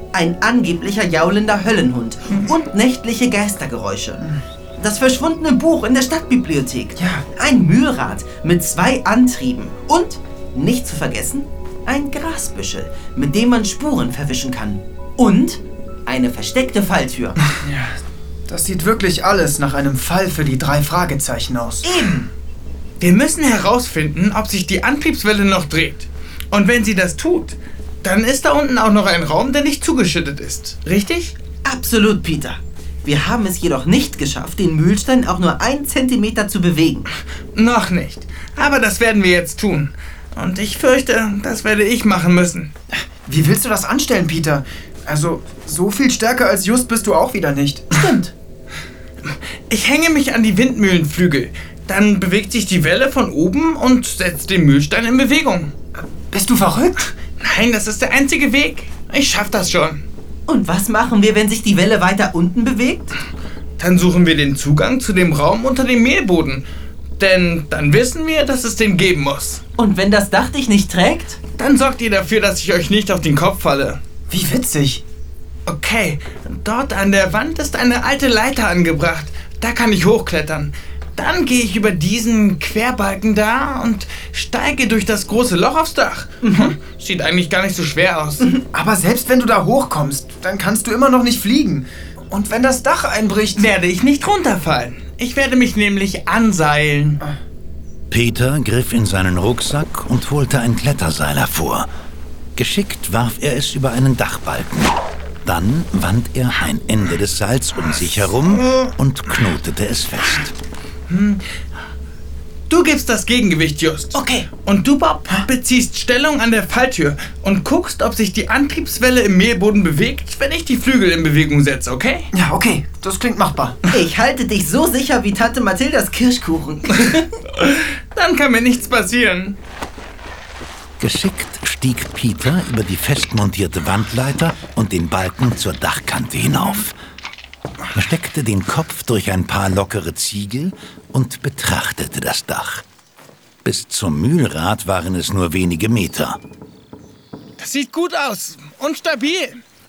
ein angeblicher jaulender Höllenhund und nächtliche Geistergeräusche. Das verschwundene Buch in der Stadtbibliothek. Ja. Ein Mühlrad mit 2 Antrieben. Und, nicht zu vergessen, ein Grasbüschel, mit dem man Spuren verwischen kann. Und eine versteckte Falltür. Ja, das sieht wirklich alles nach einem Fall für die 3 Fragezeichen aus. Eben! Wir müssen herausfinden, ob sich die Antriebswelle noch dreht. Und wenn sie das tut, dann ist da unten auch noch ein Raum, der nicht zugeschüttet ist. Richtig? Absolut, Peter. Wir haben es jedoch nicht geschafft, den Mühlstein auch nur 1 Zentimeter zu bewegen. Noch nicht. Aber das werden wir jetzt tun. Und ich fürchte, das werde ich machen müssen. Wie willst du das anstellen, Peter? Also, so viel stärker als Just bist du auch wieder nicht. Stimmt. Ich hänge mich an die Windmühlenflügel. Dann bewegt sich die Welle von oben und setzt den Mühlstein in Bewegung. Bist du verrückt? Nein, das ist der einzige Weg. Ich schaff das schon. Und was machen wir, wenn sich die Welle weiter unten bewegt? Dann suchen wir den Zugang zu dem Raum unter dem Mehlboden. Denn dann wissen wir, dass es den geben muss. Und wenn das Dach dich nicht trägt? Dann sorgt ihr dafür, dass ich euch nicht auf den Kopf falle. Wie witzig. Okay, dort an der Wand ist eine alte Leiter angebracht. Da kann ich hochklettern. Dann gehe ich über diesen Querbalken da und steige durch das große Loch aufs Dach. Sieht eigentlich gar nicht so schwer aus. Aber selbst wenn du da hochkommst, dann kannst du immer noch nicht fliegen. Und wenn das Dach einbricht... Werde ich nicht runterfallen. Ich werde mich nämlich anseilen. Peter griff in seinen Rucksack und holte ein Kletterseil hervor. Geschickt warf er es über einen Dachbalken. Dann wand er ein Ende des Seils um sich herum und knotete es fest. Du gibst das Gegengewicht, Just. Okay. Und du, Bob, beziehst Stellung an der Falltür und guckst, ob sich die Antriebswelle im Mehlboden bewegt, wenn ich die Flügel in Bewegung setze, okay? Ja, okay. Das klingt machbar. Ich halte dich so sicher wie Tante Mathildas Kirschkuchen. Dann kann mir nichts passieren. Geschickt stieg Peter über die festmontierte Wandleiter und den Balken zur Dachkante hinauf. Er steckte den Kopf durch ein paar lockere Ziegel und betrachtete das Dach. Bis zum Mühlrad waren es nur wenige Meter. Das sieht gut aus und stabil.